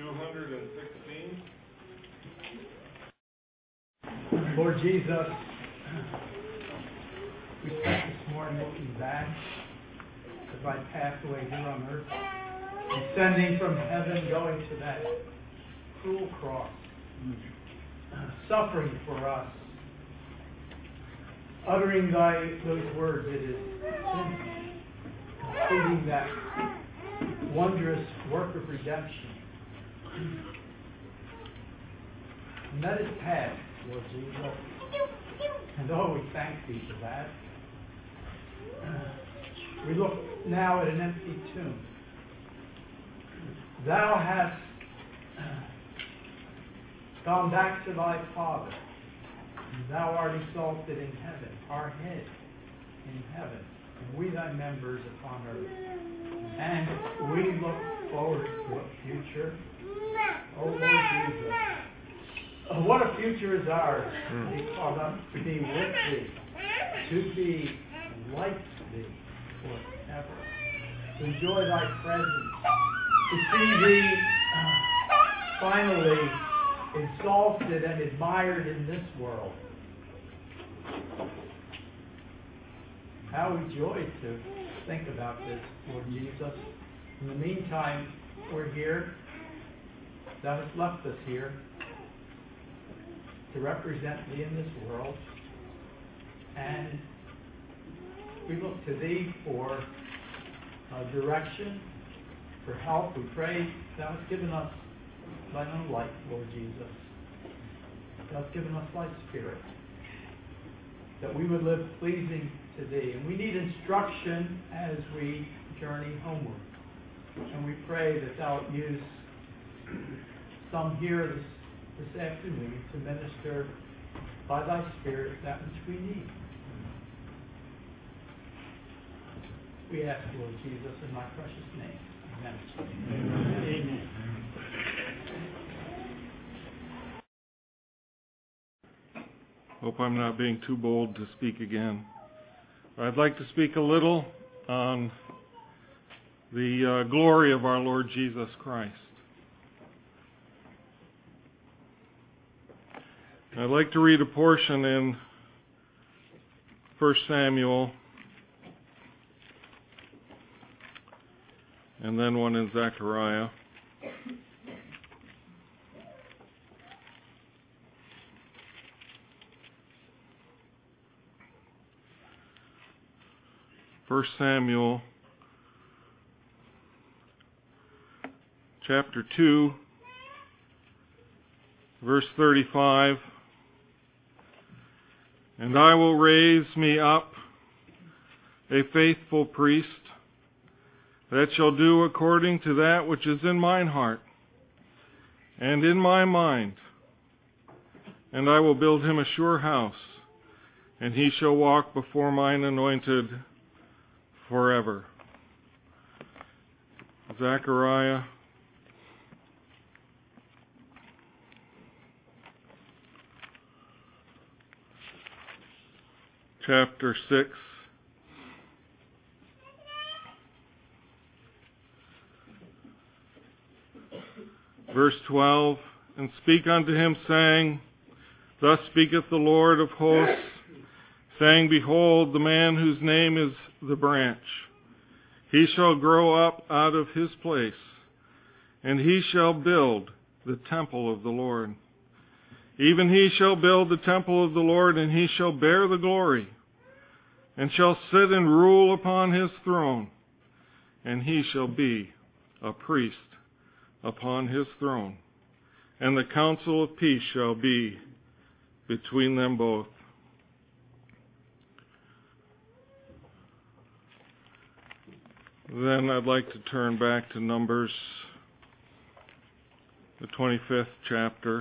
216. Lord Jesus, we spent this morning looking back as I passed away here on earth, descending from heaven, going to that cruel cross, suffering for us, uttering those words, it is finished, completing that wondrous work of redemption. And that is past, Lord Jesus. And oh, we thank Thee for that. We look now at an empty tomb. Thou hast gone back to Thy Father. And Thou art exalted in heaven, our head in heaven, and we Thy members upon earth. And we look forward to a future. Oh, Lord Jesus. What a future is ours to be called up, to be with Thee, to be like Thee forever, to enjoy Thy presence, to see Thee finally exalted and admired in this world. How we joy to think about this, Lord Jesus. In the meantime, we're here. Thou hast left us here to represent Thee in this world. And we look to Thee for direction, for help. We pray Thou hast given us Thine own light, Lord Jesus. Thou hast given us Thy Spirit, that we would live pleasing to Thee. And we need instruction as we journey homeward. And we pray that Thou would use some here this afternoon to minister by Thy Spirit that which we need. We ask, Lord Jesus, in Thy precious name. Amen. Amen. Amen. Hope I'm not being too bold to speak again. I'd like to speak a little on the glory of our Lord Jesus Christ. I'd like to read a portion in 1 Samuel and then one in Zechariah. First Samuel chapter 2, verse 35. And I will raise me up a faithful priest that shall do according to that which is in mine heart and in my mind. And I will build him a sure house, and he shall walk before mine anointed forever. Zechariah chapter 6. Verse 12, and speak unto him, saying, Thus speaketh the Lord of hosts, saying, Behold, the man whose name is the branch. He shall grow up out of his place, and he shall build the temple of the Lord. Even he shall build the temple of the Lord, and he shall bear the glory, and shall sit and rule upon his throne, and he shall be a priest upon his throne, and the counsel of peace shall be between them both. Then I'd like to turn back to Numbers, the 25th chapter.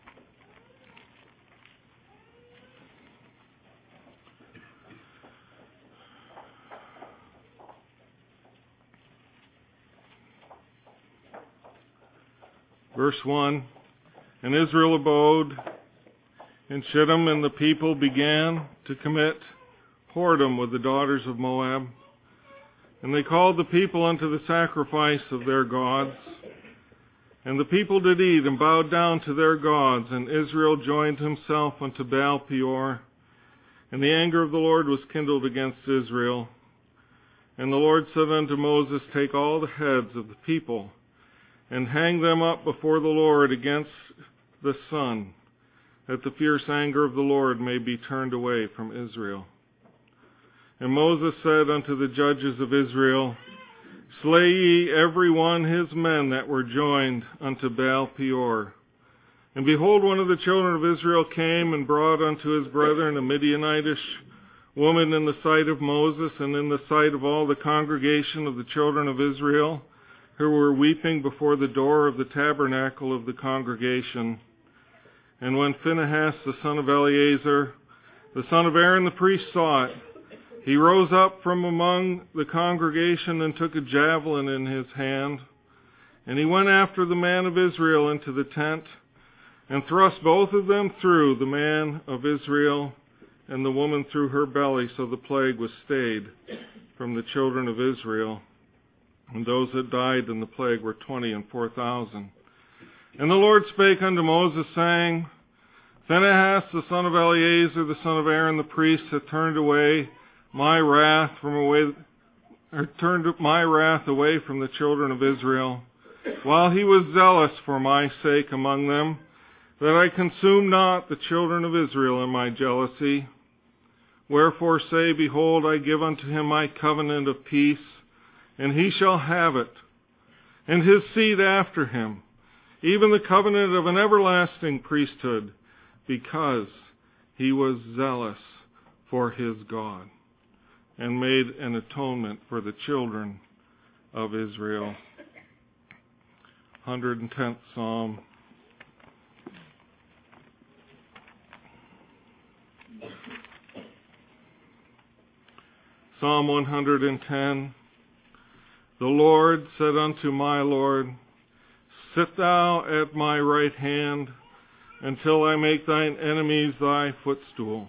Verse 1, And Israel abode in Shittim, and the people began to commit whoredom with the daughters of Moab. And they called the people unto the sacrifice of their gods. And the people did eat and bowed down to their gods, and Israel joined himself unto Baal Peor. And the anger of the Lord was kindled against Israel. And the Lord said unto Moses, Take all the heads of the people, and hang them up before the Lord against the sun, that the fierce anger of the Lord may be turned away from Israel. And Moses said unto the judges of Israel, Slay ye every one his men that were joined unto Baal Peor. And behold, one of the children of Israel came and brought unto his brethren a Midianitish woman in the sight of Moses and in the sight of all the congregation of the children of Israel, who were weeping before the door of the tabernacle of the congregation. And when Phinehas, the son of Eleazar, the son of Aaron the priest, saw it, he rose up from among the congregation and took a javelin in his hand. And he went after the man of Israel into the tent, and thrust both of them through, the man of Israel and the woman through her belly, so the plague was stayed from the children of Israel. And those that died in the plague were 24,000. And the Lord spake unto Moses, saying, Phinehas, the son of Eleazar, the son of Aaron the priest, hath turned my wrath away from the children of Israel, while he was zealous for my sake among them, that I consume not the children of Israel in my jealousy. Wherefore say, Behold, I give unto him my covenant of peace, and he shall have it, and his seed after him, even the covenant of an everlasting priesthood, because he was zealous for his God, and made an atonement for the children of Israel. 110th Psalm. Psalm 110. The Lord said unto my Lord, Sit thou at my right hand, until I make thine enemies thy footstool.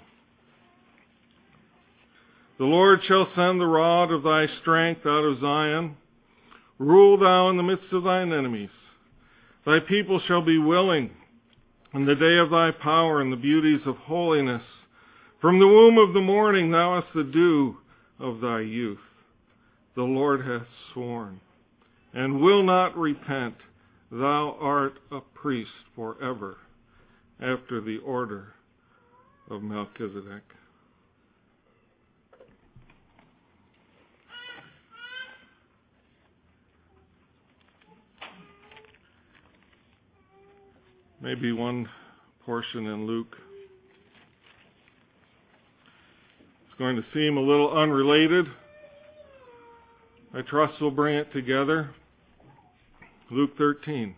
The Lord shall send the rod of thy strength out of Zion. Rule thou in the midst of thine enemies. Thy people shall be willing in the day of thy power and the beauties of holiness. From the womb of the morning thou hast the dew of thy youth. The Lord hath sworn, and will not repent. Thou art a priest forever, after the order of Melchizedek. Maybe one portion in Luke. It's going to seem a little unrelated. I trust we'll bring it together. Luke 13.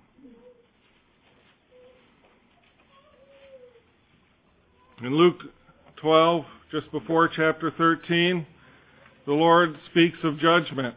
In Luke 12, just before chapter 13, the Lord speaks of judgment.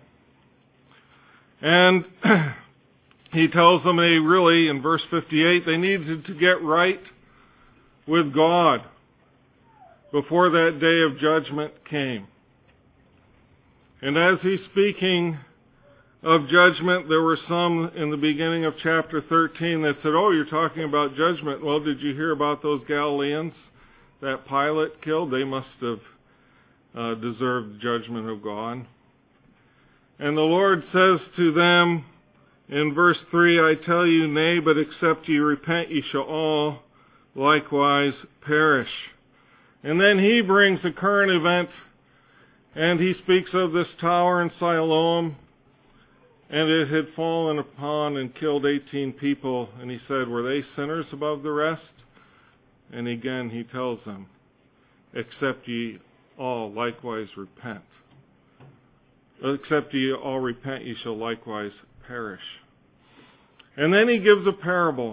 And he tells them they really, in verse 58, they needed to get right with God before that day of judgment came. And as he's speaking of judgment, there were some in the beginning of chapter 13 that said, oh, you're talking about judgment. Well, did you hear about those Galileans that Pilate killed? They must have deserved the judgment of God. And the Lord says to them in verse 3, I tell you, nay, but except ye repent, ye shall all likewise perish. And then he brings a current event, and he speaks of this tower in Siloam, and it had fallen upon and killed 18 people. And he said, were they sinners above the rest? And again he tells them, except ye all likewise repent. Except ye all repent, ye shall likewise perish. And then he gives a parable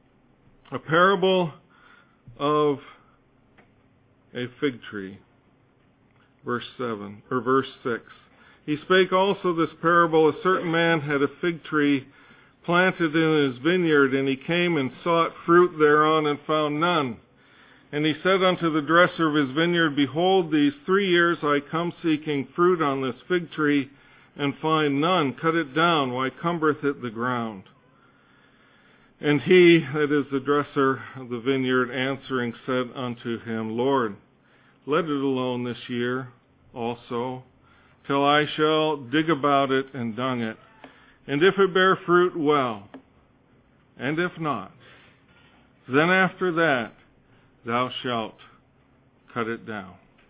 of a fig tree. Verse 6. He spake also this parable, a certain man had a fig tree planted in his vineyard, and he came and sought fruit thereon, and found none. And he said unto the dresser of his vineyard, behold, these 3 years I come seeking fruit on this fig tree, and find none. Cut it down, why cumbereth it the ground? And he, that is the dresser of the vineyard, answering said unto him, Lord, let it alone this year also, till I shall dig about it and dung it. And if it bear fruit, well. And if not, then after that thou shalt cut it down.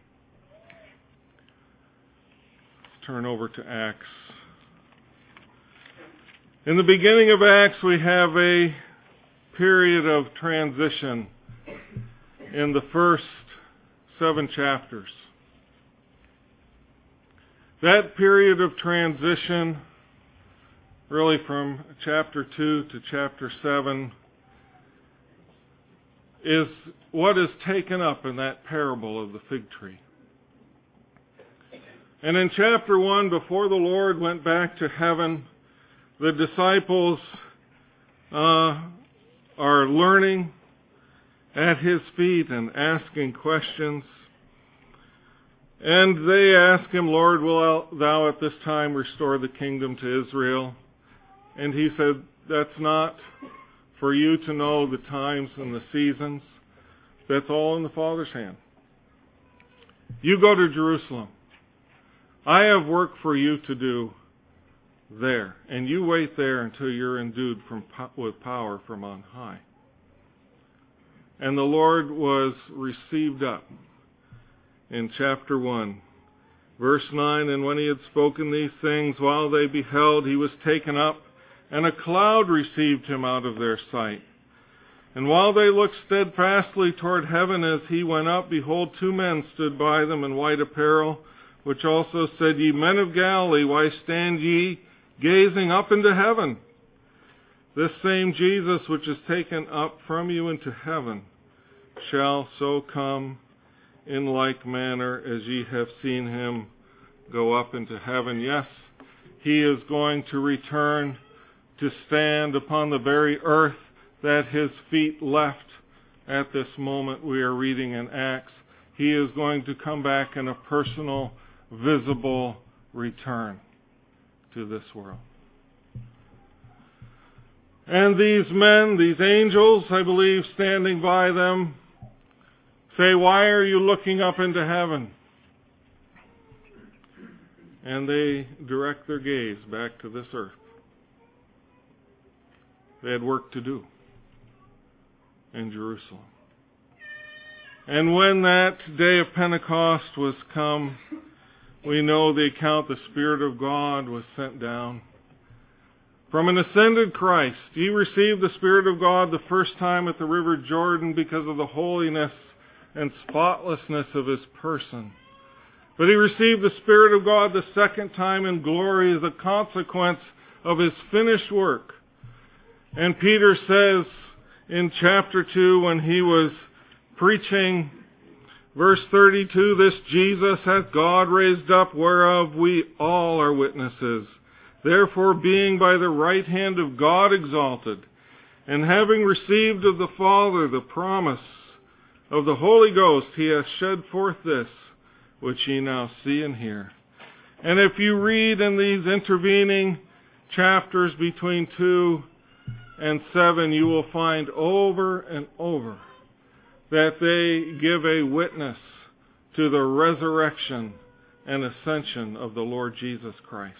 Let's turn over to Acts. In the beginning of Acts, we have a period of transition in the first 7 chapters. That period of transition, really from chapter 2 to chapter 7, is what is taken up in that parable of the fig tree. And in chapter 1, before the Lord went back to heaven, the disciples are learning at His feet and asking questions. And they ask Him, Lord, will Thou at this time restore the kingdom to Israel? And He said, that's not for you to know the times and the seasons. That's all in the Father's hand. You go to Jerusalem. I have work for you to do there, and you wait there until you're endued with power from on high. And the Lord was received up in chapter 1, verse 9, and when He had spoken these things, while they beheld, He was taken up, and a cloud received Him out of their sight. And while they looked steadfastly toward heaven as He went up, behold, 2 men stood by them in white apparel, which also said, Ye men of Galilee, why stand ye gazing up into heaven? This same Jesus which is taken up from you into heaven shall so come in like manner as ye have seen Him go up into heaven. Yes, He is going to return to stand upon the very earth that His feet left at this moment we are reading in Acts. He is going to come back in a personal, visible return to this world. And these men, these angels, I believe, standing by them, say, why are you looking up into heaven? And they direct their gaze back to this earth. They had work to do in Jerusalem. And when that day of Pentecost was come, we know the account, the Spirit of God was sent down. From an ascended Christ, He received the Spirit of God the first time at the river Jordan because of the holiness and spotlessness of His person. But He received the Spirit of God the second time in glory as a consequence of His finished work. And Peter says in chapter 2 when he was preaching, verse 32, this Jesus hath God raised up, whereof we all are witnesses. Therefore, being by the right hand of God exalted, and having received of the Father the promise of the Holy Ghost, He hath shed forth this, which ye now see and hear. And if you read in these intervening chapters between 2 and 7, you will find over and over that they give a witness to the resurrection and ascension of the Lord Jesus Christ.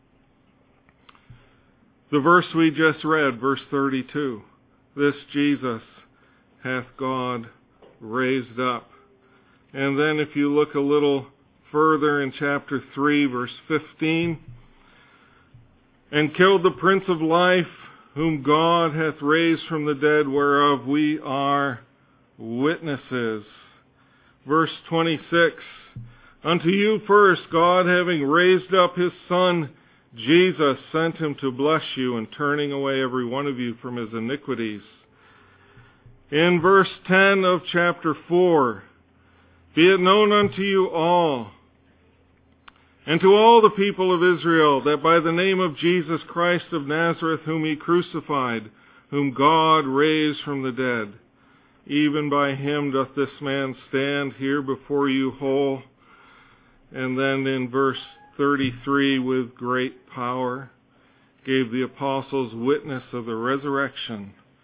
The verse we just read, verse 32, this Jesus hath God raised up. And then if you look a little further in chapter 3, verse 15, and killed the Prince of Life, whom God hath raised from the dead, whereof we are witnesses. Verse 26, unto you first, God having raised up His Son, Jesus, sent Him to bless you, and turning away every one of you from his iniquities. In verse 10 of chapter 4, be it known unto you all, and to all the people of Israel, that by the name of Jesus Christ of Nazareth, whom He crucified, whom God raised from the dead, even by Him doth this man stand here before you whole. And then in verse 33, with great power, gave the apostles witness of the resurrection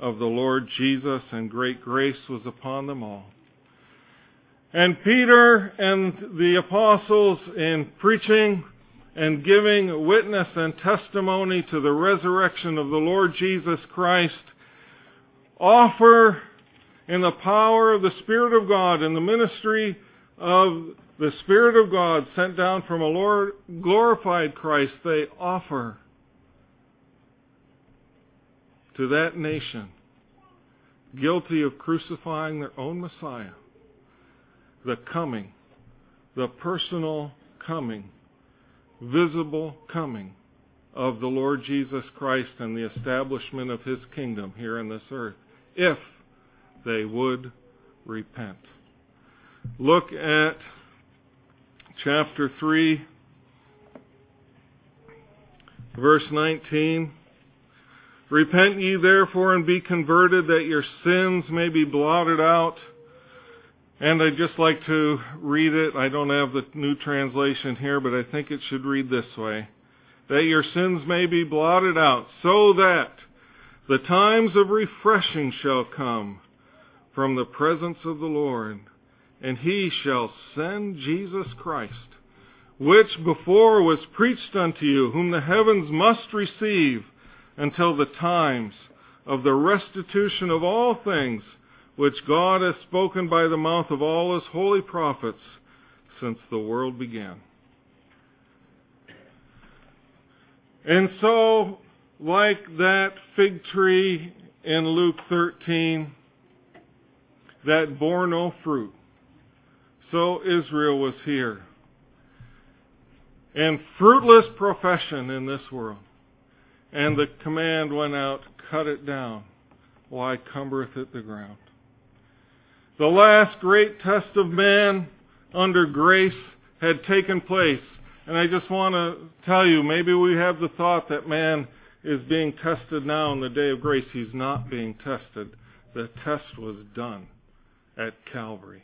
of the Lord Jesus, and great grace was upon them all. And Peter and the apostles, in preaching and giving witness and testimony to the resurrection of the Lord Jesus Christ, offer in the power of the Spirit of God and the ministry of the Spirit of God sent down from a Lord glorified Christ, they offer to that nation guilty of crucifying their own Messiah, the coming, the personal coming, visible coming of the Lord Jesus Christ and the establishment of His kingdom here in this earth, if they would repent. Look at chapter 3, verse 19. Repent ye therefore and be converted, that your sins may be blotted out. And I'd just like to read it. I don't have the new translation here, but I think it should read this way. That your sins may be blotted out, so that the times of refreshing shall come from the presence of the Lord, and He shall send Jesus Christ, which before was preached unto you, whom the heavens must receive until the times of the restitution of all things, which God has spoken by the mouth of all His holy prophets since the world began. And so, like that fig tree in Luke 13 that bore no fruit, so Israel was here. And fruitless profession in this world. And the command went out, cut it down. Why cumbereth it the ground? The last great test of man under grace had taken place. And I just want to tell you, maybe we have the thought that man is being tested now in the day of grace. He's not being tested. The test was done at Calvary.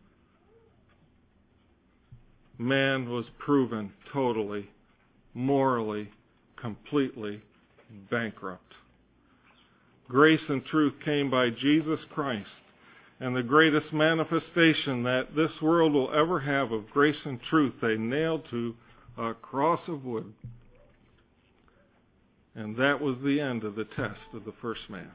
Man was proven totally, morally, completely bankrupt. Grace and truth came by Jesus Christ, and the greatest manifestation that this world will ever have of grace and truth, they nailed to a cross of wood. And that was the end of the test of the first man.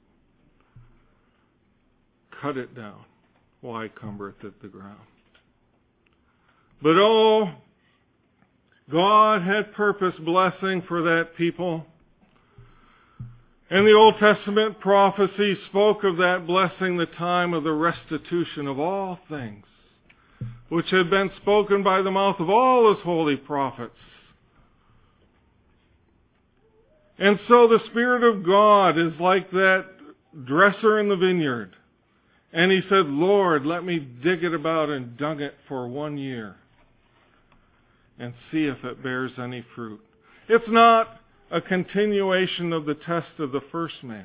Cut it down. Why cumbereth it the ground? But oh, God had purposed blessing for that people. And the Old Testament prophecy spoke of that blessing, the time of the restitution of all things, which had been spoken by the mouth of all His holy prophets. And so the Spirit of God is like that dresser in the vineyard. And He said, Lord, let me dig it about and dung it for 1 year and see if it bears any fruit. It's not a continuation of the test of the first man.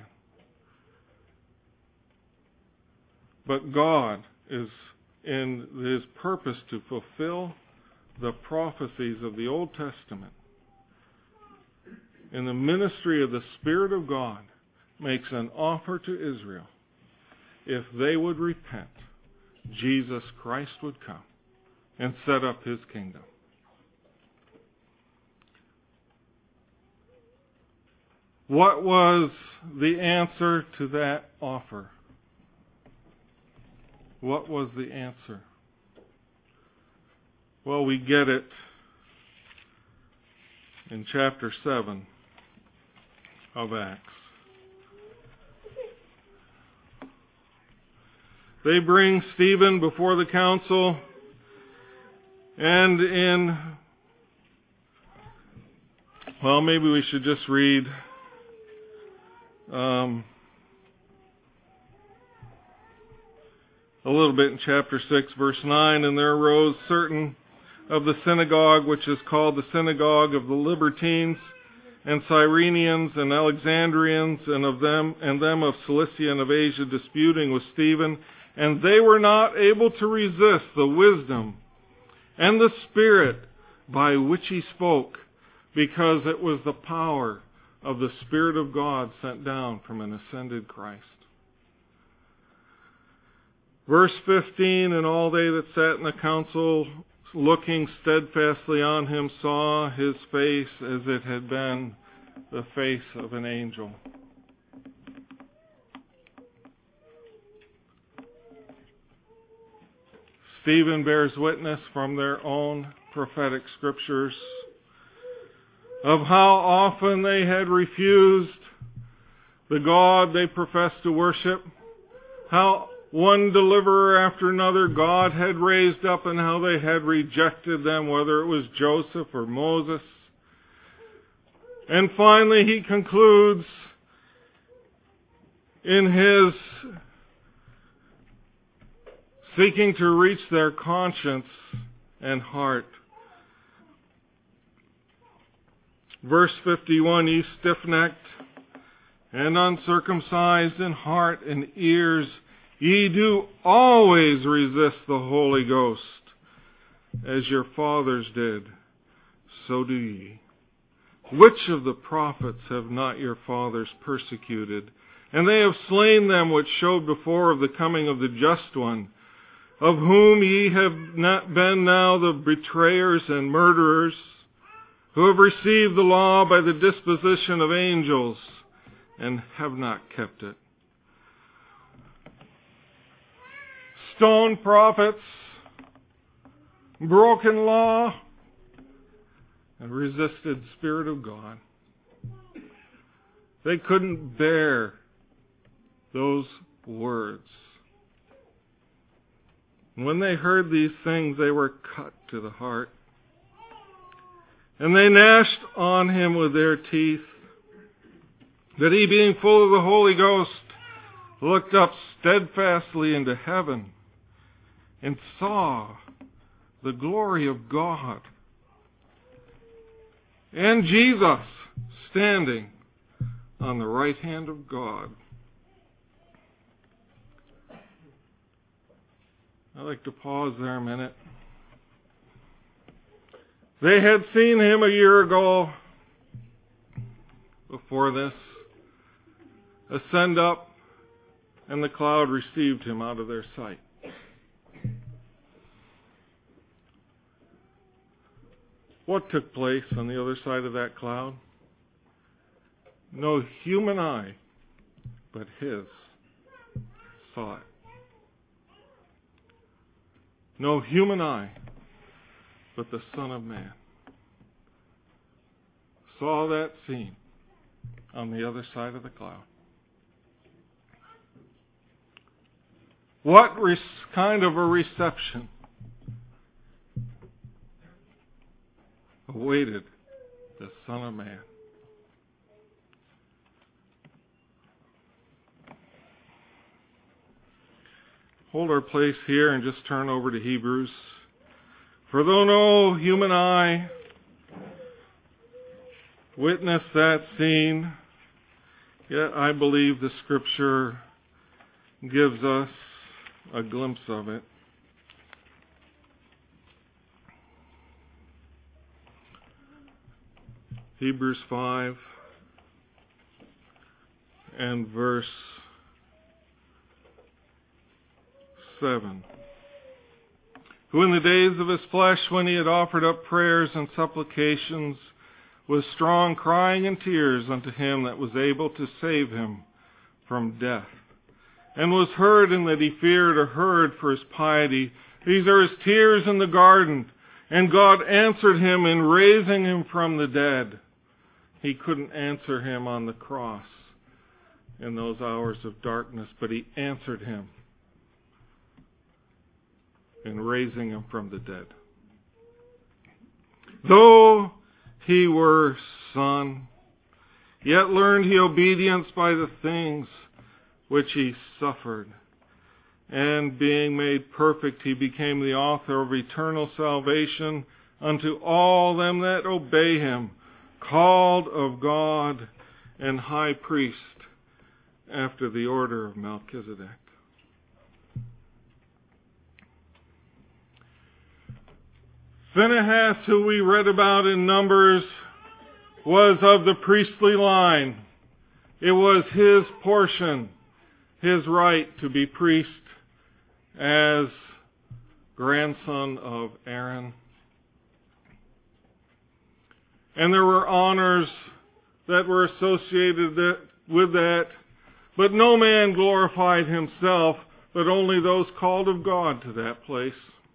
But God is in His purpose to fulfill the prophecies of the Old Testament. And the ministry of the Spirit of God makes an offer to Israel. If they would repent, Jesus Christ would come and set up His kingdom. What was the answer to that offer? What was the answer? Well, we get it in chapter 7 of Acts. They bring Stephen before the council, and maybe we should just read a little bit in chapter 6, verse 9. And there arose certain of the synagogue, which is called the synagogue of the Libertines, and Cyrenians, and Alexandrians, and them of Cilicia and of Asia, disputing with Stephen. And they were not able to resist the wisdom and the Spirit by which he spoke, because it was the power of the Spirit of God sent down from an ascended Christ. Verse 15, and all they that sat in the council, looking steadfastly on him, saw his face as it had been the face of an angel. Stephen bears witness from their own prophetic scriptures of how often they had refused the God they professed to worship, how one deliverer after another God had raised up, and how they had rejected them, whether it was Joseph or Moses. And finally he concludes in his seeking to reach their conscience and heart. Verse 51, ye stiff-necked and uncircumcised in heart and ears, ye do always resist the Holy Ghost, as your fathers did, so do ye. Which of the prophets have not your fathers persecuted? And they have slain them which showed before of the coming of the Just One, of whom ye have not been now the betrayers and murderers, who have received the law by the disposition of angels, and have not kept it. Stone prophets, broken law, and resisted the Spirit of God. They couldn't bear those words. When they heard these things, they were cut to the heart. And they gnashed on him with their teeth, that he, being full of the Holy Ghost, looked up steadfastly into heaven and saw the glory of God and Jesus standing on the right hand of God. I'd like to pause there a minute. They had seen him a year ago, before this, ascend up, and the cloud received him out of their sight. What took place on the other side of that cloud? No human eye, but his, saw it. No human eye, but the Son of Man saw that scene on the other side of the cloud. What kind of a reception awaited the Son of Man? Hold our place here and just turn over to Hebrews. For though no human eye witnessed that scene, yet I believe the Scripture gives us a glimpse of it. Hebrews 5 and verse 7. Who in the days of his flesh, when he had offered up prayers and supplications, with strong crying and tears unto him that was able to save him from death, and was heard in that he feared or heard for his piety. These are his tears in the garden, and God answered him in raising him from the dead. He couldn't answer him on the cross in those hours of darkness, but he answered him in raising him from the dead. Though he were Son, yet learned he obedience by the things which he suffered. And being made perfect, he became the author of eternal salvation unto all them that obey him, called of God and high priest after the order of Melchizedek. Phinehas, who we read about in Numbers, was of the priestly line. It was his portion, his right to be priest as grandson of Aaron. And there were honors that were associated with that. But no man glorified himself, but only those called of God to that place.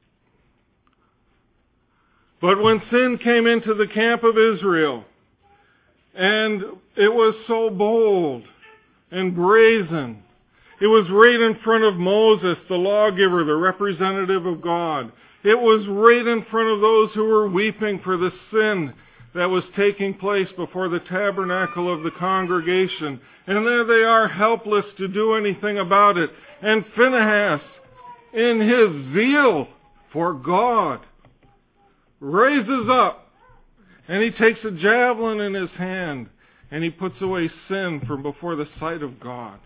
But when sin came into the camp of Israel, and it was so bold and brazen, it was right in front of Moses, the lawgiver, the representative of God. It was right in front of those who were weeping for the sin that was taking place before the tabernacle of the congregation. And there they are, helpless to do anything about it. And Phinehas, in his zeal for God, raises up, and he takes a javelin in his hand, and he puts away sin from before the sight of God.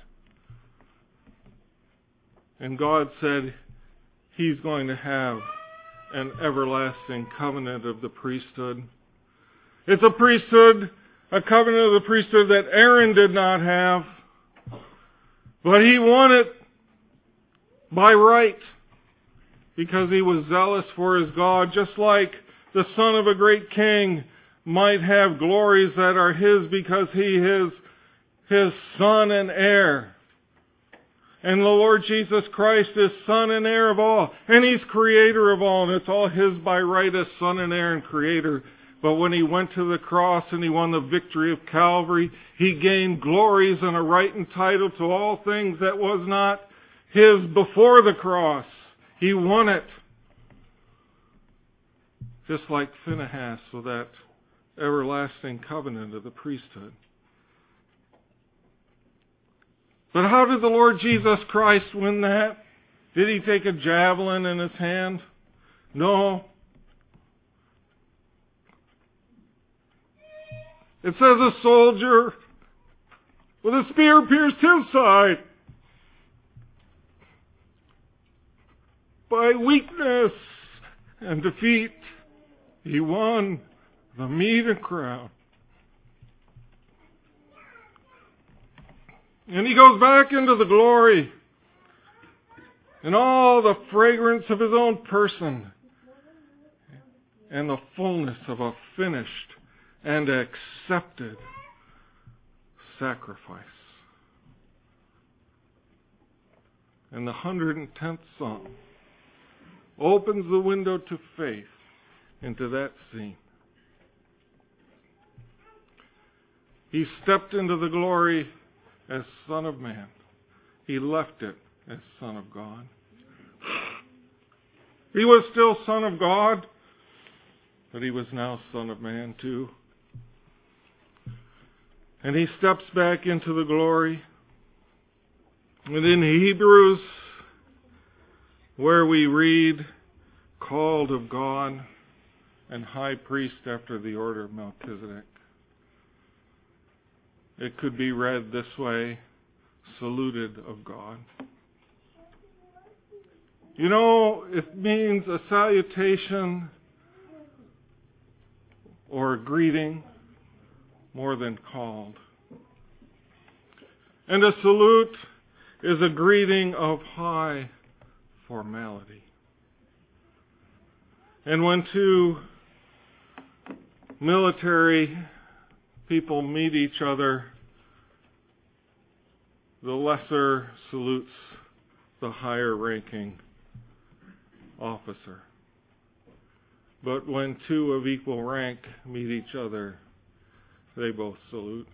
And God said he's going to have an everlasting covenant of the priesthood. It's a priesthood, a covenant of the priesthood that Aaron did not have, but he won it by right because he was zealous for his God, just like the son of a great king might have glories that are his because he is his son and heir. And the Lord Jesus Christ is son and heir of all, and he's creator of all, and it's all his by right as son and heir and creator. But when he went to the cross and he won the victory of Calvary, he gained glories and a right and title to all things that was not his before the cross. He won it. Just like Phinehas with that everlasting covenant of the priesthood. But how did the Lord Jesus Christ win that? Did he take a javelin in his hand? No. It says a soldier with a spear pierced his side. By weakness and defeat, he won the meat and crown. And he goes back into the glory and all the fragrance of his own person and the fullness of a finished and accepted sacrifice. And the 110th Psalm opens the window to faith into that scene. He stepped into the glory as Son of Man. He left it as Son of God. He was still Son of God, but he was now Son of Man too. And he steps back into the glory. And in Hebrews, where we read, called of God and high priest after the order of Melchizedek, it could be read this way, saluted of God. You know, it means a salutation or a greeting more than called. And a salute is a greeting of high formality. And when two military people meet each other, the lesser salutes the higher ranking officer. But when two of equal rank meet each other, they both salute.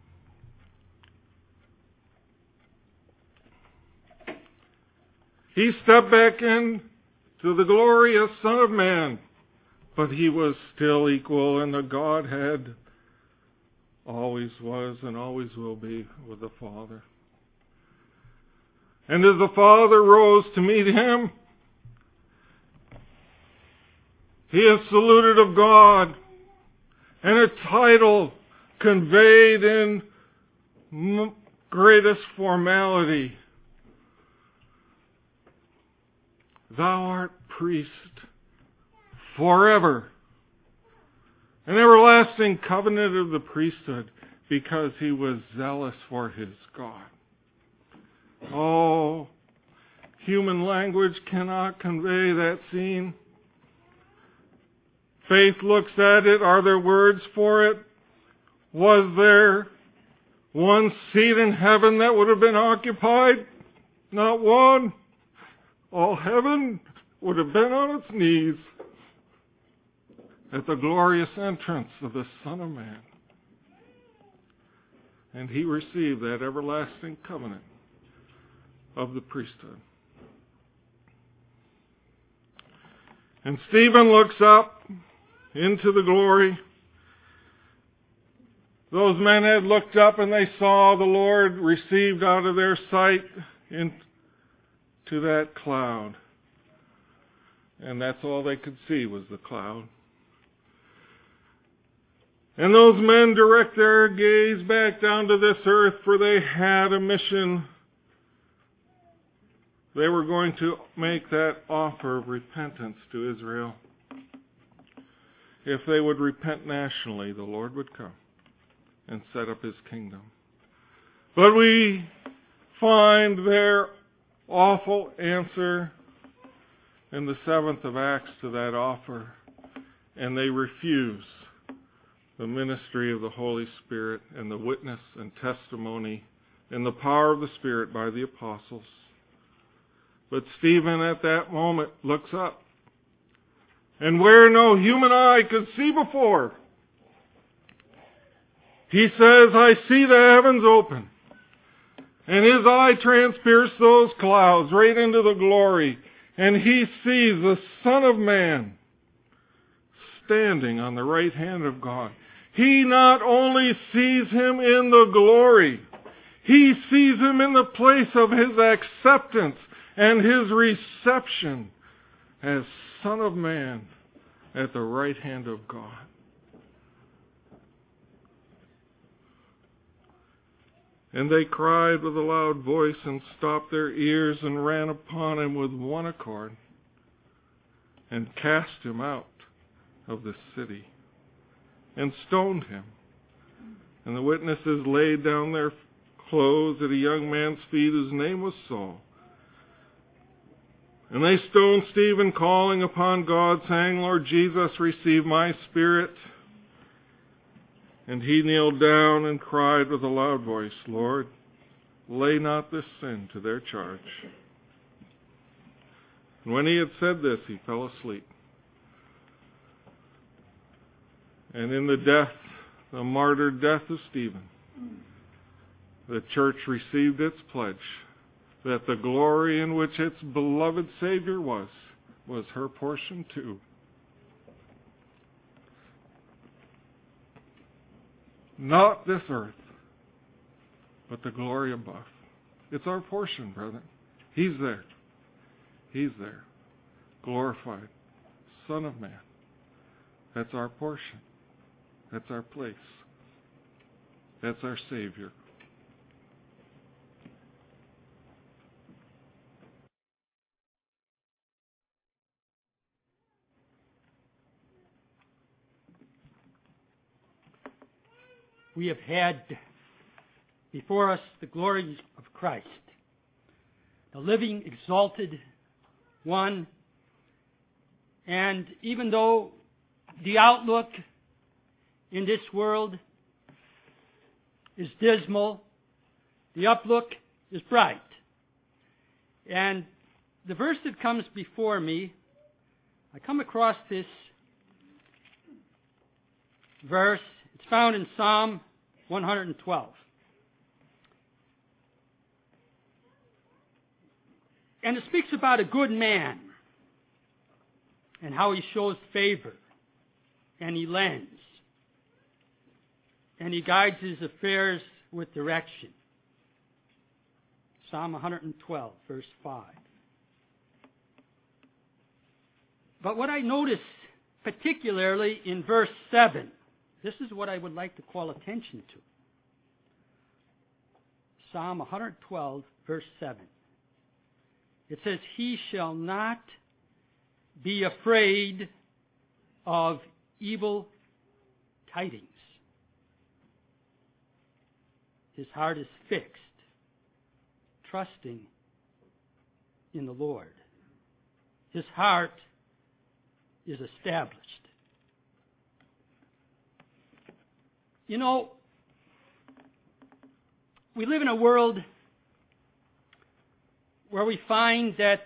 He stepped back in to the glory as Son of Man, but he was still equal in the Godhead, always was and always will be with the Father. And as the Father rose to meet him, he is saluted of God, and a title conveyed in greatest formality. Thou art priest forever an everlasting covenant of the priesthood, because he was zealous for his God. Oh, human language cannot convey that scene. Faith looks at it. Are there words for it? Was there one seat in heaven that would have been occupied? Not one. All heaven would have been on its knees at the glorious entrance of the Son of Man. And he received that everlasting covenant of the priesthood. And Stephen looks up into the glory. Those men had looked up and they saw the Lord received out of their sight into that cloud. And that's all they could see was the cloud. And those men direct their gaze back down to this earth, for they had a mission. They were going to make that offer of repentance to Israel. If they would repent nationally, the Lord would come and set up his kingdom. But we find their awful answer in the 7th of Acts to that offer, and they refuse the ministry of the Holy Spirit and the witness and testimony and the power of the Spirit by the apostles. But Stephen at that moment looks up, and where no human eye could see before, he says, I see the heavens open. And his eye transpierced those clouds right into the glory, and he sees the Son of Man standing on the right hand of God. He not only sees him in the glory, he sees him in the place of his acceptance and his reception as Son of Man at the right hand of God. And they cried with a loud voice and stopped their ears and ran upon him with one accord and cast him out of the city and stoned him. And the witnesses laid down their clothes at a young man's feet whose name was Saul. And they stoned Stephen, calling upon God, saying, Lord Jesus, receive my spirit. And he kneeled down and cried with a loud voice, Lord, lay not this sin to their charge. And when he had said this, he fell asleep. And in the death, the martyr death of Stephen, the church received its pledge that the glory in which its beloved Savior was her portion too. Not this earth, but the glory above. It's our portion, brethren. He's there. He's there. Glorified. Son of Man. That's our portion. That's our place. That's our Savior. We have had before us the glories of Christ, the living, exalted one. And even though the outlook in this world is dismal, the uplook is bright. And the verse that comes before me, I come across this verse. It's found in Psalm 112. And it speaks about a good man and how he shows favor and he lends and he guides his affairs with direction. Psalm 112, verse 5. But what I notice particularly in verse 7, this is what I would like to call attention to. Psalm 112, verse 7. It says, He shall not be afraid of evil tidings. His heart is fixed, trusting in the Lord. His heart is established. You know, we live in a world where we find that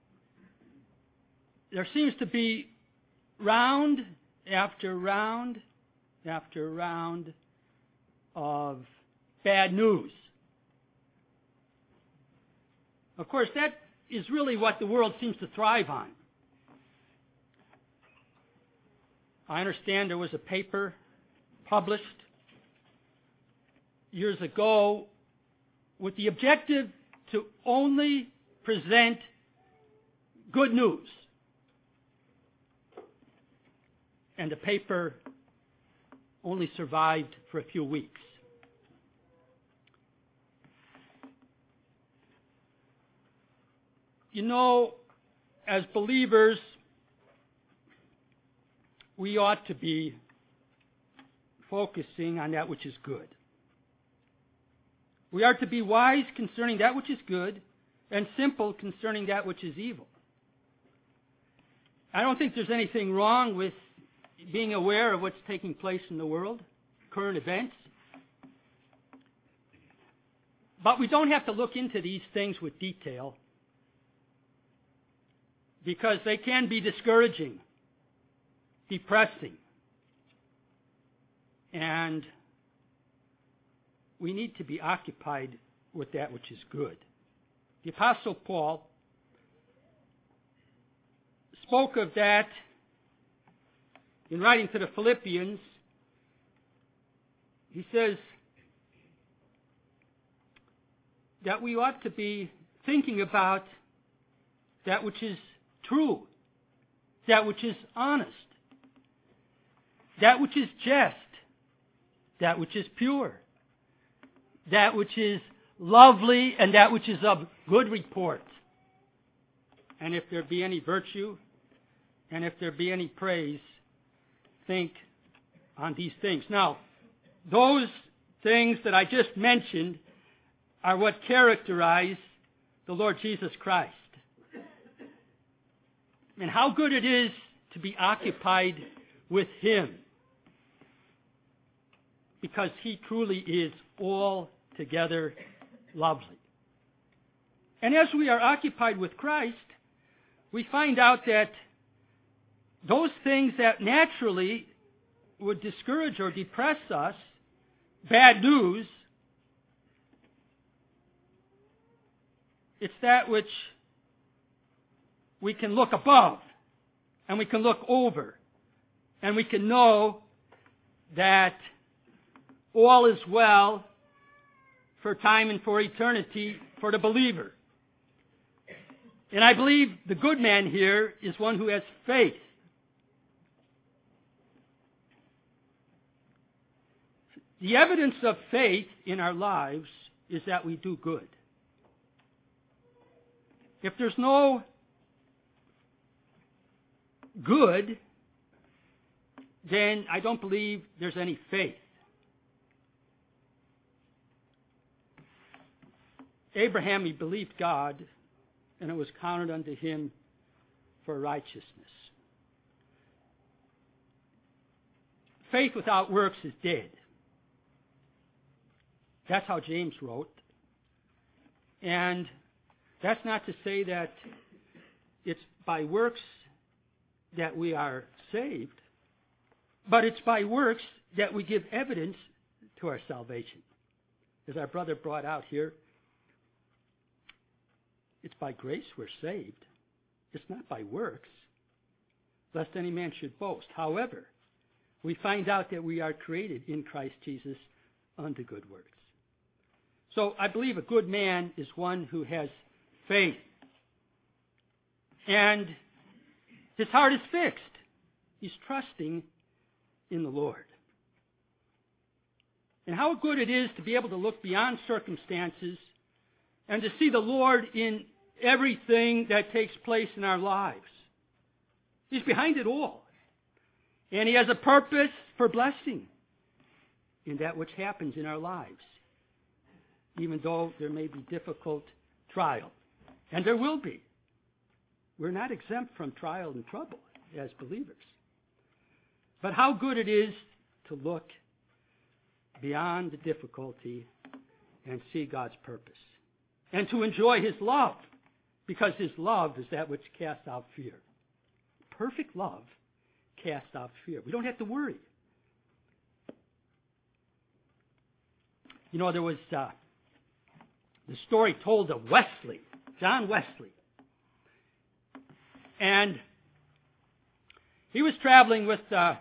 there seems to be round after round after round of bad news. Of course, that is really what the world seems to thrive on. I understand there was a paper published years ago with the objective to only present good news. And the paper only survived for a few weeks. You know, as believers, we ought to be focusing on that which is good. We are to be wise concerning that which is good and simple concerning that which is evil. I don't think there's anything wrong with being aware of what's taking place in the world, current events. But we don't have to look into these things with detail, because they can be discouraging, depressing, and we need to be occupied with that which is good. The Apostle Paul spoke of that in writing to the Philippians. He says that we ought to be thinking about that which is true, that which is honest, that which is just, that which is pure, that which is lovely, and that which is of good report. And if there be any virtue, and if there be any praise, think on these things. Now, those things that I just mentioned are what characterize the Lord Jesus Christ. And how good it is to be occupied with Him, because He truly is altogether lovely. And as we are occupied with Christ, we find out that those things that naturally would discourage or depress us, bad news, it's that which we can look above, and we can look over, and we can know that all is well for time and for eternity for the believer. And I believe the good man here is one who has faith. The evidence of faith in our lives is that we do good. If there's no good, then I don't believe there's any faith. Abraham, he believed God, and it was counted unto him for righteousness. Faith without works is dead. That's how James wrote. And that's not to say that it's by works that we are saved, but it's by works that we give evidence to our salvation. As our brother brought out here, it's by grace we're saved. It's not by works, lest any man should boast. However, we find out that we are created in Christ Jesus unto good works. So I believe a good man is one who has faith. And his heart is fixed. He's trusting in the Lord. And how good it is to be able to look beyond circumstances and to see the Lord in everything that takes place in our lives. He's behind it all. And He has a purpose for blessing. in that which happens in our lives, even though there may be difficult trial. And there will be. We're not exempt from trial and trouble as believers. But how good it is to look beyond the difficulty and see God's purpose. And to enjoy His love, because His love is that which casts out fear. Perfect love casts out fear. We don't have to worry. You know, there was the story told of Wesley, John Wesley. And he was traveling with a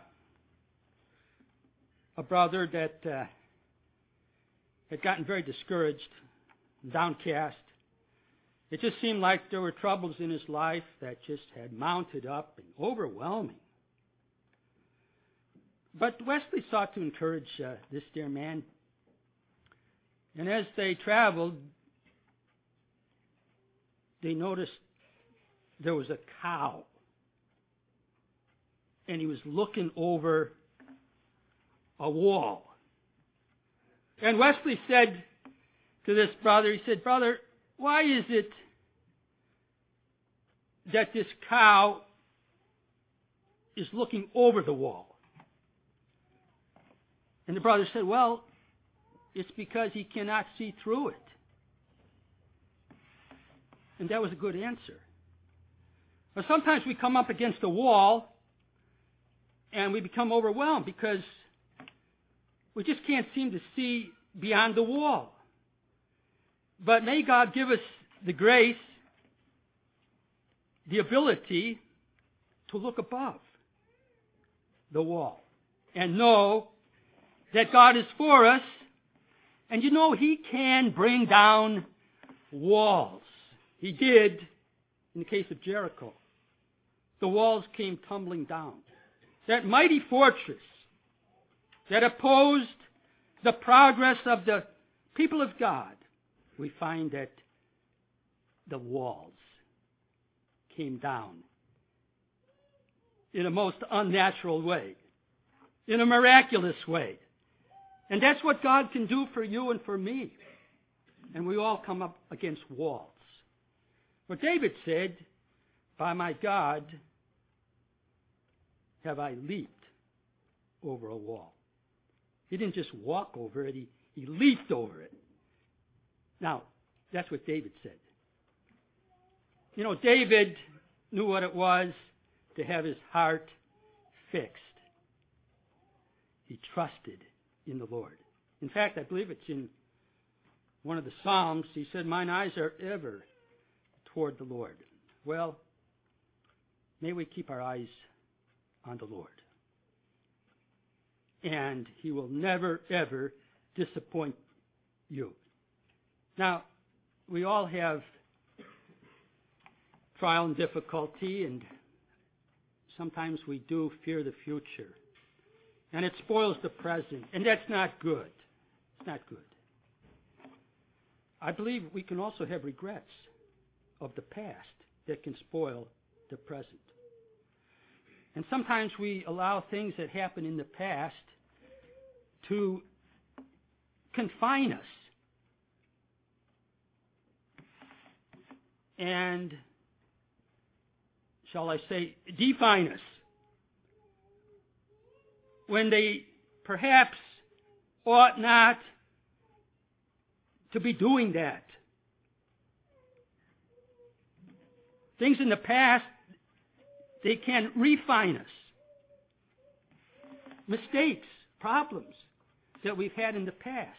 brother that had gotten very discouraged, downcast. It just seemed like there were troubles in his life that just had mounted up and overwhelming. But Wesley sought to encourage this dear man. And as they traveled, they noticed there was a cow. And he was looking over a wall. And Wesley said to this brother, he said, "Brother, why is it that this cow is looking over the wall?" And the brother said, "Well, it's because he cannot see through it." And that was a good answer. But sometimes we come up against a wall and we become overwhelmed because we just can't seem to see beyond the wall. But may God give us the grace, the ability to look above the wall and know that God is for us. And you know, He can bring down walls. He did in the case of Jericho. The walls came tumbling down. That mighty fortress that opposed the progress of the people of God, we find that the walls came down in a most unnatural way, in a miraculous way. And that's what God can do for you and for me. And we all come up against walls. But David said, "By my God have I leaped over a wall." He didn't just walk over it, he leaped over it. Now, that's what David said. You know, David knew what it was to have his heart fixed. He trusted in the Lord. In fact, I believe it's in one of the Psalms. He said, "Mine eyes are ever toward the Lord." Well, may we keep our eyes on the Lord. And He will never, ever disappoint you. Now, we all have trial and difficulty, and sometimes we do fear the future. And it spoils the present, and that's not good. It's not good. I believe we can also have regrets of the past that can spoil the present. And sometimes we allow things that happen in the past to confine us. And, shall I say, define us. When they perhaps ought not to be doing that. Things in the past, they can refine us. Mistakes, problems that we've had in the past.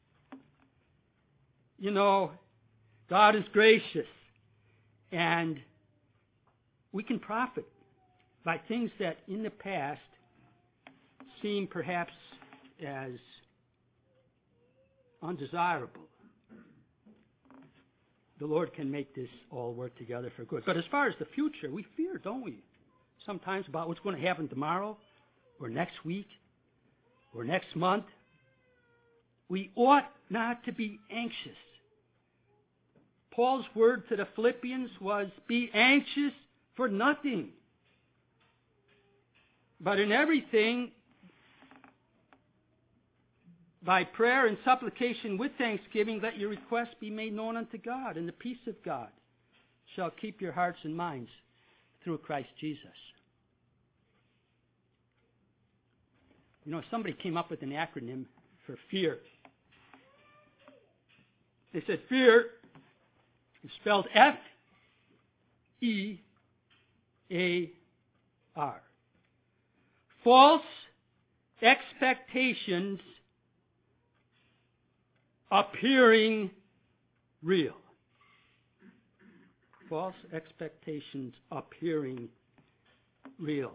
You know, God is gracious, and we can profit by things that in the past seem perhaps as undesirable. The Lord can make this all work together for good. But as far as the future, we fear, don't we? Sometimes about what's going to happen tomorrow, or next week, or next month. We ought not to be anxious. Paul's word to the Philippians was, "Be anxious for nothing, but in everything, by prayer and supplication with thanksgiving, let your requests be made known unto God, and the peace of God shall keep your hearts and minds through Christ Jesus. You know, somebody came up with an acronym for fear. They said fear is spelled F-E-A-R. False expectations appearing real. False expectations appearing real.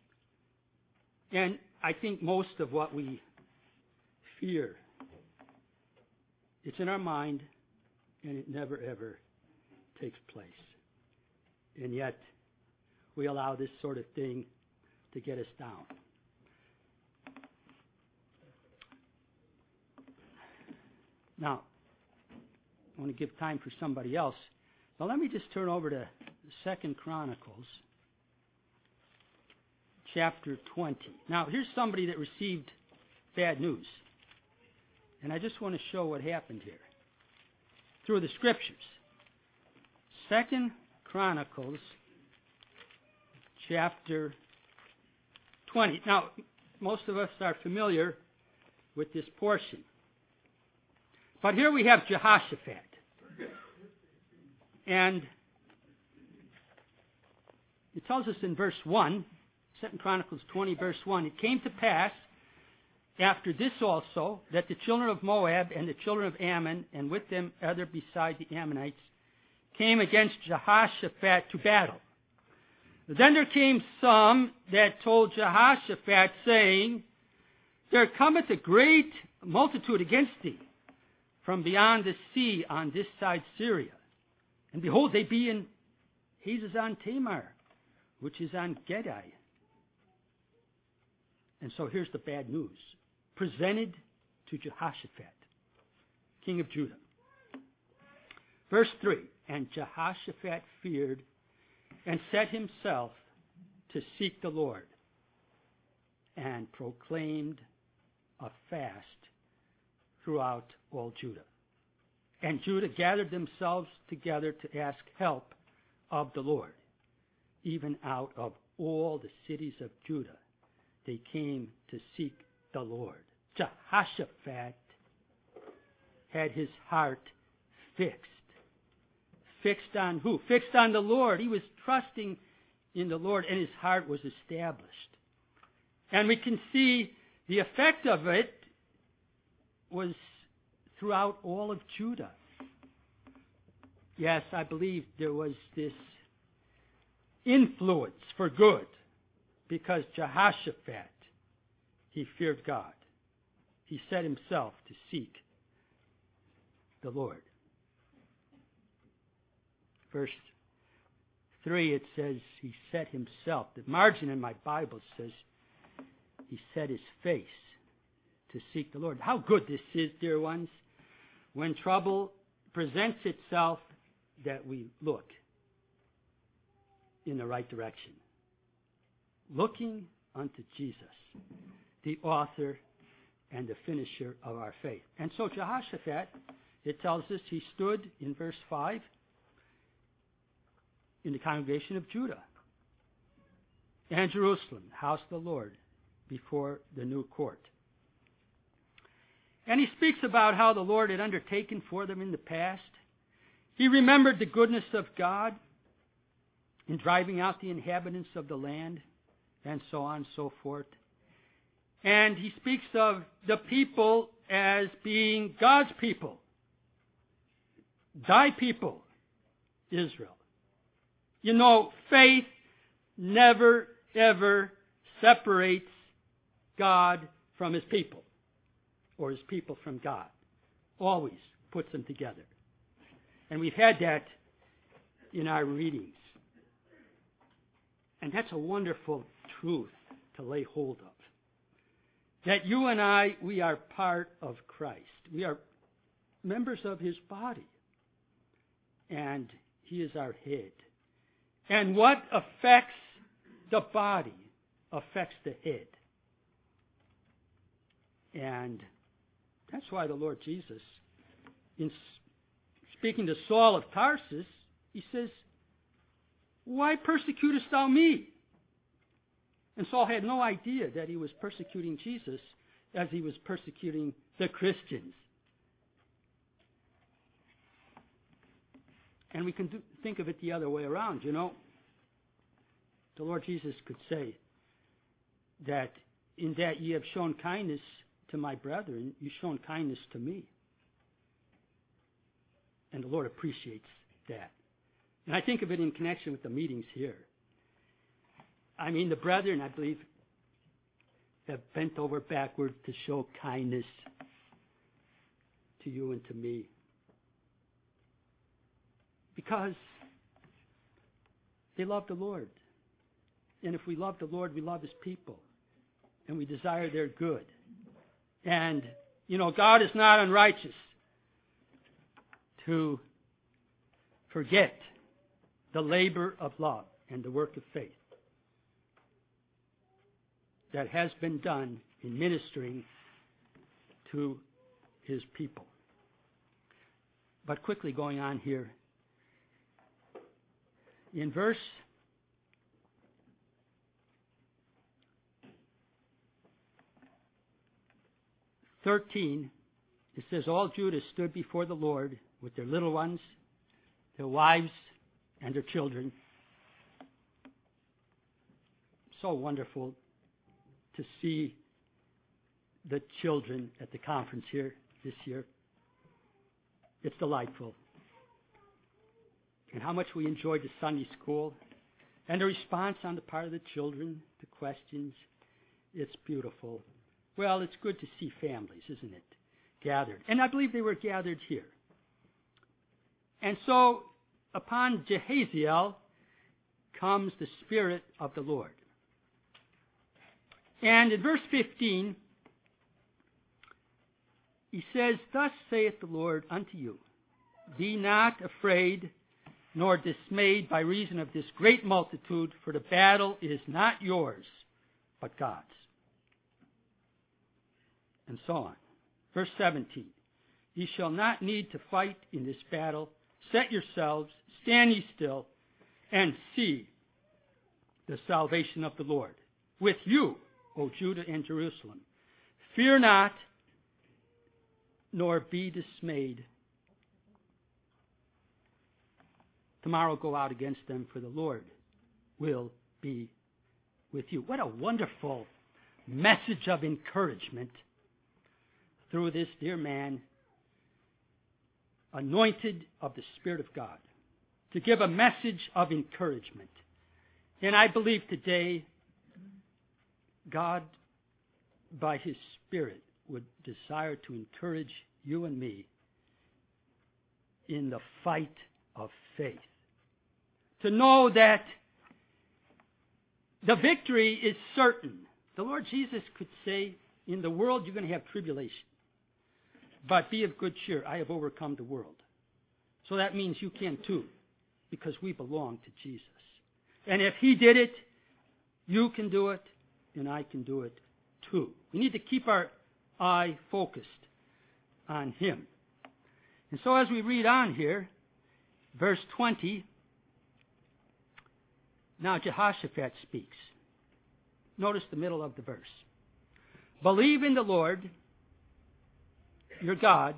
And I think most of what we fear, it's in our mind, and it never ever takes place. And yet, we allow this sort of thing to get us down. Now, I want to give time for somebody else. Now, let me just turn over to 2 Chronicles, chapter 20. Now, here's somebody that received bad news. And I just want to show what happened here through the Scriptures. 2 Chronicles, chapter 20. Now, most of us are familiar with this portion. But here we have Jehoshaphat. And it tells us in verse 1, 2 Chronicles 20, verse 1, it came to pass after this also that the children of Moab and the children of Ammon, and with them other beside the Ammonites, came against Jehoshaphat to battle. Then there came some that told Jehoshaphat, saying, There cometh a great multitude against thee from beyond the sea on this side Syria. And behold, they be in Hazazon Tamar, which is on Gedi. And so here's the bad news, presented to Jehoshaphat, king of Judah. Verse 3, And Jehoshaphat feared and set himself to seek the Lord, and proclaimed a fast throughout all Judah. And Judah gathered themselves together to ask help of the Lord. Even out of all the cities of Judah, they came to seek the Lord. Jehoshaphat had his heart fixed. Fixed on who? Fixed on the Lord. He was trusting in the Lord, and his heart was established. And we can see the effect of it was throughout all of Judah. Yes, I believe there was this influence for good because Jehoshaphat, he feared God. He set himself to seek the Lord. Verse 3, it says, he set himself. The margin in my Bible says, he set his face to seek the Lord. How good this is, dear ones, when trouble presents itself, that we look in the right direction. Looking unto Jesus, the author and the finisher of our faith. And so Jehoshaphat, it tells us, he stood in verse 5 in the congregation of Judah and Jerusalem, the house of the Lord, before the new court. And he speaks about how the Lord had undertaken for them in the past. He remembered the goodness of God in driving out the inhabitants of the land, and so on and so forth. And he speaks of the people as being God's people. Thy people, Israel. You know, faith never, ever separates God from his people, or his people from God. Always puts them together. And we've had that in our readings. And that's a wonderful truth to lay hold of. That you and I, we are part of Christ. We are members of his body. And he is our head. And what affects the body affects the head. And That's why the Lord Jesus, in speaking to Saul of Tarsus, he says, "Why persecutest thou me?" And Saul had no idea that he was persecuting Jesus as he was persecuting the Christians. And we can think of it the other way around, you know. The Lord Jesus could say that in that ye have shown kindness to my brethren, you've shown kindness to me. And the Lord appreciates that. And I think of it in connection with the meetings here. I mean, the brethren, I believe, have bent over backward to show kindness to you and to me. Because they love the Lord. And if we love the Lord, we love His people. And we desire their good. And, you know, God is not unrighteous to forget the labor of love and the work of faith that has been done in ministering to His people. But quickly going on here, in verse 13, it says, all Judah stood before the Lord with their little ones, their wives, and their children. So wonderful to see the children at the conference here this year. It's delightful. And how much we enjoyed the Sunday school and the response on the part of the children to questions. It's beautiful. Well, it's good to see families, isn't it? Gathered. And I believe they were gathered here. And so, upon Jehaziel comes the Spirit of the Lord. And in verse 15, he says, thus saith the Lord unto you, be not afraid nor dismayed by reason of this great multitude, for the battle is not yours, but God's. And so on. Verse 17, ye shall not need to fight in this battle. Set yourselves, stand ye still, and see the salvation of the Lord with you, O Judah and Jerusalem. Fear not, nor be dismayed. Tomorrow go out against them, for the Lord will be with you. What a wonderful message of encouragement through this dear man, anointed of the Spirit of God, to give a message of encouragement. And I believe today, God, by His Spirit, would desire to encourage you and me in the fight of faith. To know that the victory is certain. The Lord Jesus could say, in the world you're going to have tribulation. But be of good cheer, I have overcome the world. So that means you can too, because we belong to Jesus. And if He did it, you can do it, and I can do it too. We need to keep our eye focused on Him. And so as we read on here, verse 20, now Jehoshaphat speaks. Notice the middle of the verse. Believe in the Lord, your God,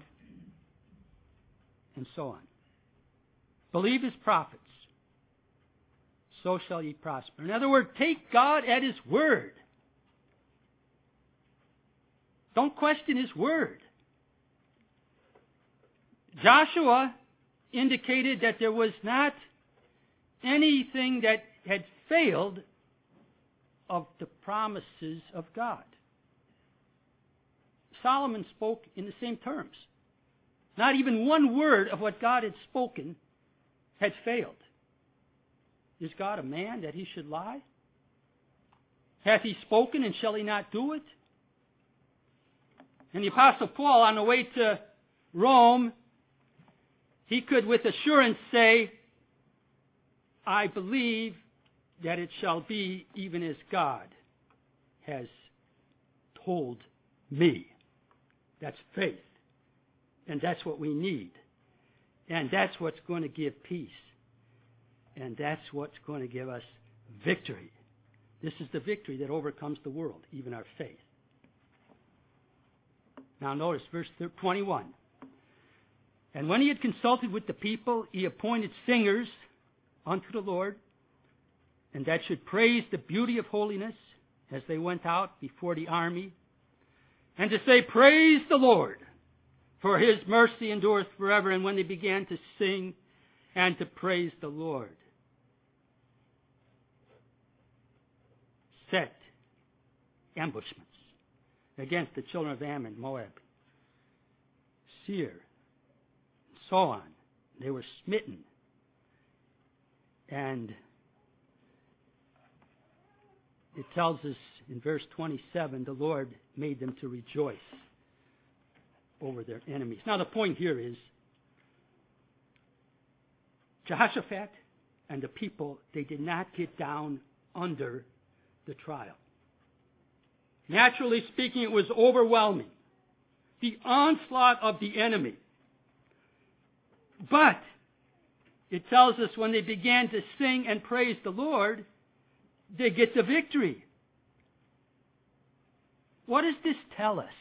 and so on. Believe His prophets, so shall ye prosper. In other words, take God at His word. Don't question His word. Joshua indicated that there was not anything that had failed of the promises of God. Solomon spoke in the same terms. Not even one word of what God had spoken had failed. Is God a man that He should lie? Hath He spoken, and shall He not do it? And the Apostle Paul, on the way to Rome, he could with assurance say, I believe that it shall be even as God has told me. That's faith. And that's what we need. And that's what's going to give peace. And that's what's going to give us victory. This is the victory that overcomes the world, even our faith. Now notice verse 21. And when he had consulted with the people, he appointed singers unto the Lord, and that should praise the beauty of holiness as they went out before the army, and to say, Praise the Lord, for his mercy endureth forever. And when they began to sing and to praise the Lord, set ambushments against the children of Ammon, Moab, Seir, and so on. They were smitten. And it tells us in verse 27, the Lord made them to rejoice over their enemies. Now the point here is, Jehoshaphat and the people, they did not get down under the trial. Naturally speaking, it was overwhelming. The onslaught of the enemy. But it tells us when they began to sing and praise the Lord, they get the victory. What does this tell us?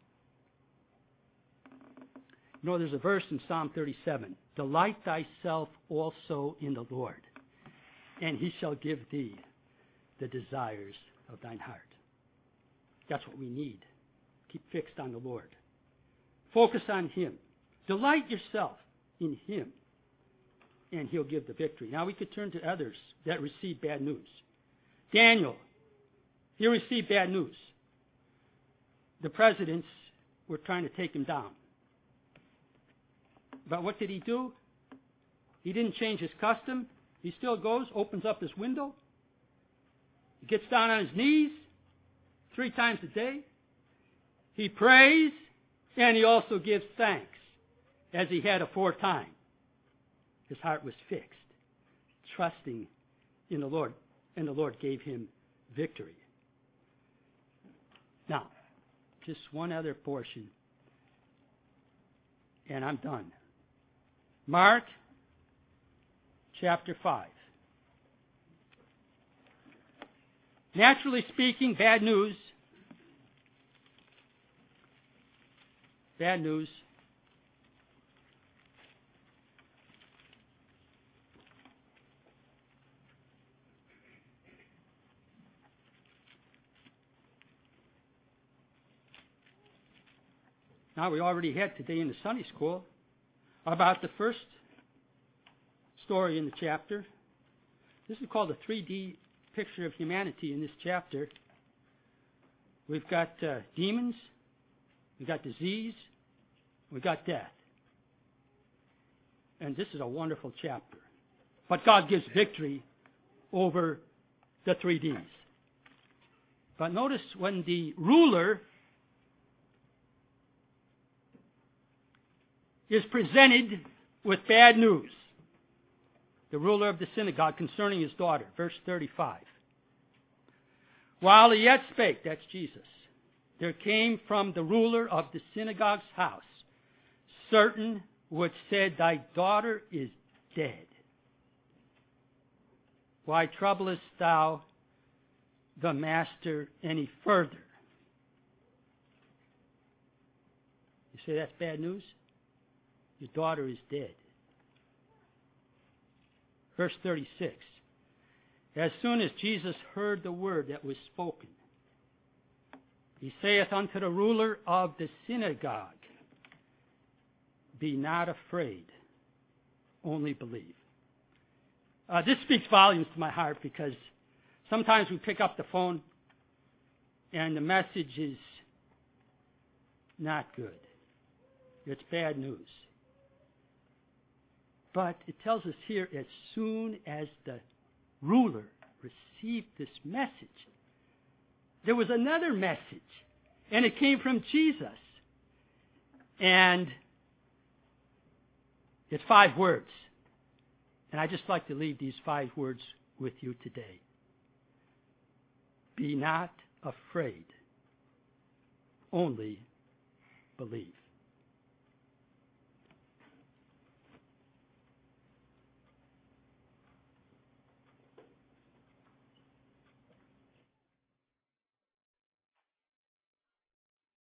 You know, there's a verse in Psalm 37. Delight thyself also in the Lord, and he shall give thee the desires of thine heart. That's what we need. Keep fixed on the Lord. Focus on him. Delight yourself in him, and he'll give the victory. Now we could turn to others that received bad news. Daniel, he received bad news. The presidents were trying to take him down. But what did he do? He didn't change his custom. He still goes, opens up his window. He gets down on his knees 3 times a day. He prays, and he also gives thanks, as he had aforetime. His heart was fixed, trusting in the Lord, and the Lord gave him victory. Now, just one other portion, and I'm done. Mark chapter 5. Naturally speaking, bad news. Bad news. Now, we already had today in the Sunday school about the first story in the chapter. This is called a 3D picture of humanity in this chapter. We've got demons, we've got disease, we've got death. And this is a wonderful chapter. But God gives victory over the 3Ds. But notice when the ruler is presented with bad news, the ruler of the synagogue concerning his daughter, verse 35. While he yet spake, that's Jesus, there came from the ruler of the synagogue's house certain which said, Thy daughter is dead. Why troublest thou the master any further? You say that's bad news? Your daughter is dead. Verse 36. As soon as Jesus heard the word that was spoken, he saith unto the ruler of the synagogue, Be not afraid, only believe. This speaks volumes to my heart because sometimes we pick up the phone and the message is not good. It's bad news. But it tells us here, as soon as the ruler received this message, there was another message, and it came from Jesus. And it's 5 words. And I'd just like to leave these 5 words with you today. Be not afraid, only believe.